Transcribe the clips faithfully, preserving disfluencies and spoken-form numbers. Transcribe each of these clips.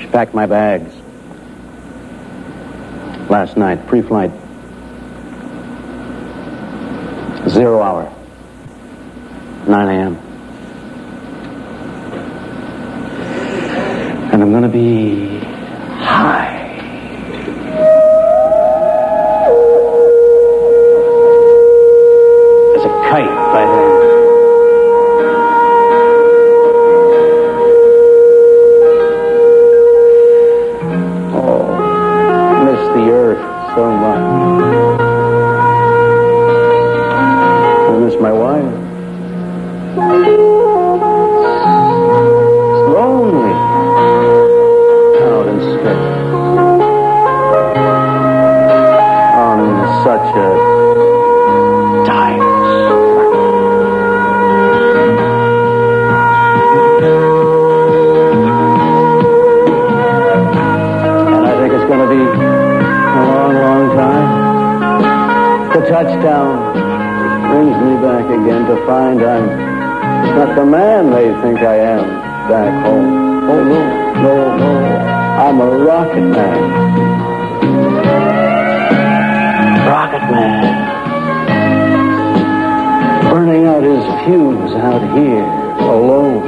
packed my bags. Last night, pre-flight. Zero hour. nine a.m. And I'm gonna be high. As a kite by then. Oh, I miss the earth so much. I miss my wife. It's lonely out in space on such a time slot. And I think it's going to be a long, long time. The touchdown brings me back again to find I'm not the man they think I am back home. Oh, no, no, no. I'm a rocket man. Rocket man. Burning out his fuse out here alone.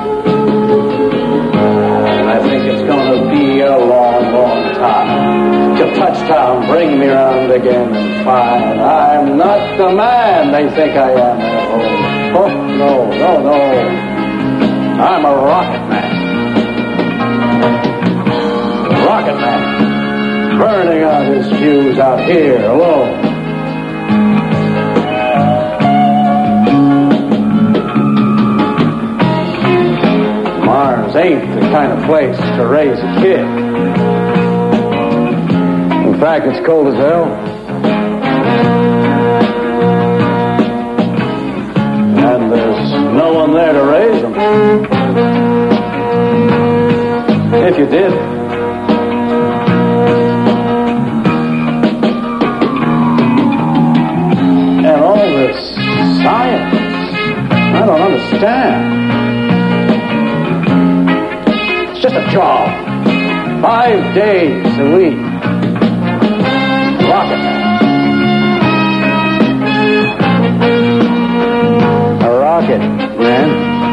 And I think it's going to be a long, long time till touchdown bring me around again and find I'm not the man they think I am at home. Oh, no, no, no. I'm a rocket man. Rocket man. Burning out his fuse out here alone. Mars ain't the kind of place to raise a kid. In fact, it's cold as hell. And there's no one there to raise them. If you did. And all this science, I don't understand. It's just a job. Five days a week. Rocket man. A rocket man.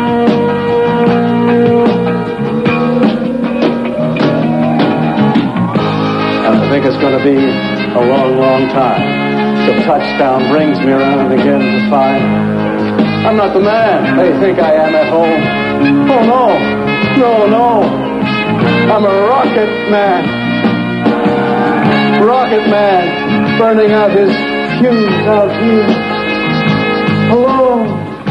And I think it's going to be a long, long time till touchdown brings me around again to find I'm not the man they think I am at home. Oh, no. No, no. I'm a rocket man. Rocket man, burning out his fuse out here alone.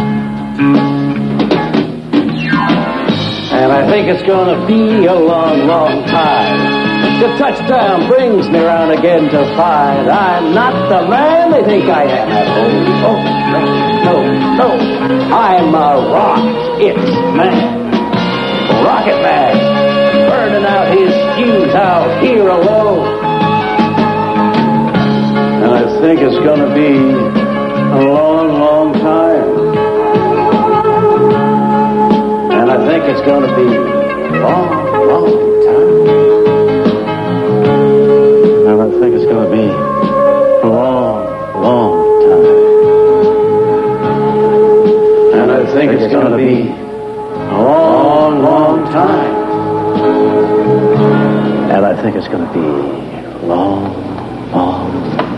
And I think it's gonna be a long, long time till touchdown brings me around again to find I'm not the man they think I am at home. Oh, no, no, no. I'm a rocket man. Rocket man, burning out his fuse out here alone. And I think it's going to be a long, long time. And I think it's going to be a long, long time. And I think it's going to be a long, long time. And I think it's going to be a long, long time. And I think it's going to be long, long